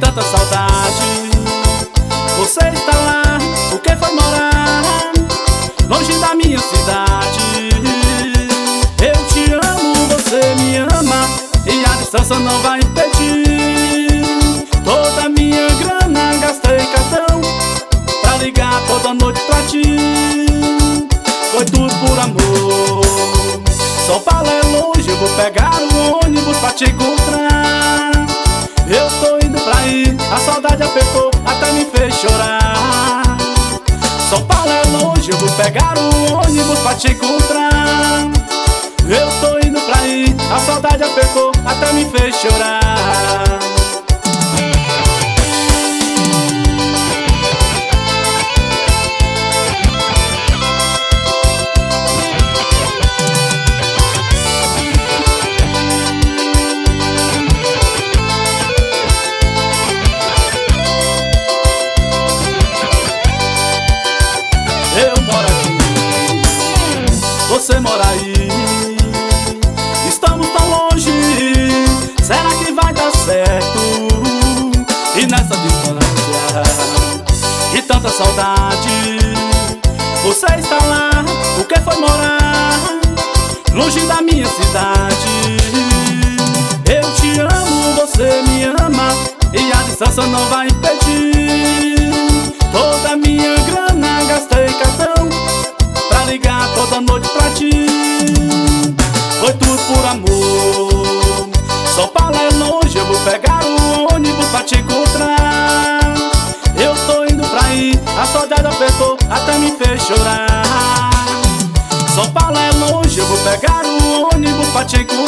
tanta saudade. Você está lá, por que foi morar longe da minha cidade? Eu te amo, você me ama, e a distância não vai impedir. Toda minha grana gastei cartão pra ligar toda noite pra ti. Foi tudo por amor. São Paulo é longe, eu vou pegar o ônibus pra te encontrar. Eu tô indo pra ir, a saudade apertou, até me fez chorar. São Paulo é longe, eu vou pegar o ônibus pra te encontrar. Eu tô indo pra ir, a saudade apertou, até me fez chorar. Eu moro aqui, você mora aí. Estamos tão longe, será que vai dar certo? E nessa distância e tanta saudade, você está lá, por que foi morar longe da minha cidade? Eu te amo, você me ama, e a distância não vai impedir. Toda minha grana gastei cartão pra ligar toda noite pra ti. Foi tudo por amor. São Paulo é longe, eu vou pegar o ônibus pra te encontrar. Eu tô indo pra ir, a saudade apertou, até me fez chorar. São Paulo é longe, eu vou pegar o ônibus pra te encontrar.